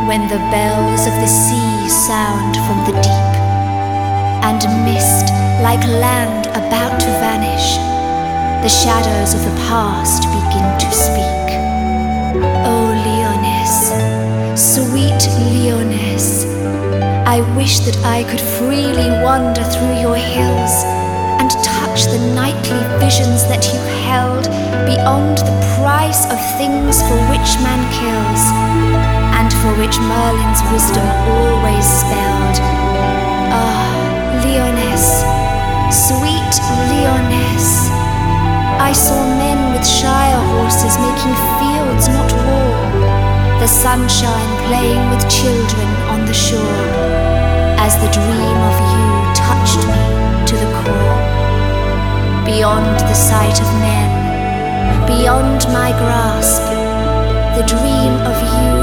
when the bells of the sea sound from the deep, and mist like land about to vanish, the shadows of the past begin to speak. Oh, Lyonesse, sweet Lyonesse, I wish that I could freely wander through your hills and touch the nightly visions that you held beyond the price of things for which man kills, and for which Merlin's wisdom always spelled. Ah, Lyonesse, sweet Lyonesse, I saw men with shire horses making fields, not war, the sunshine playing with children on the shore, as the dream of you touched me to the core. Beyond the sight of men, beyond my grasp, the dream of you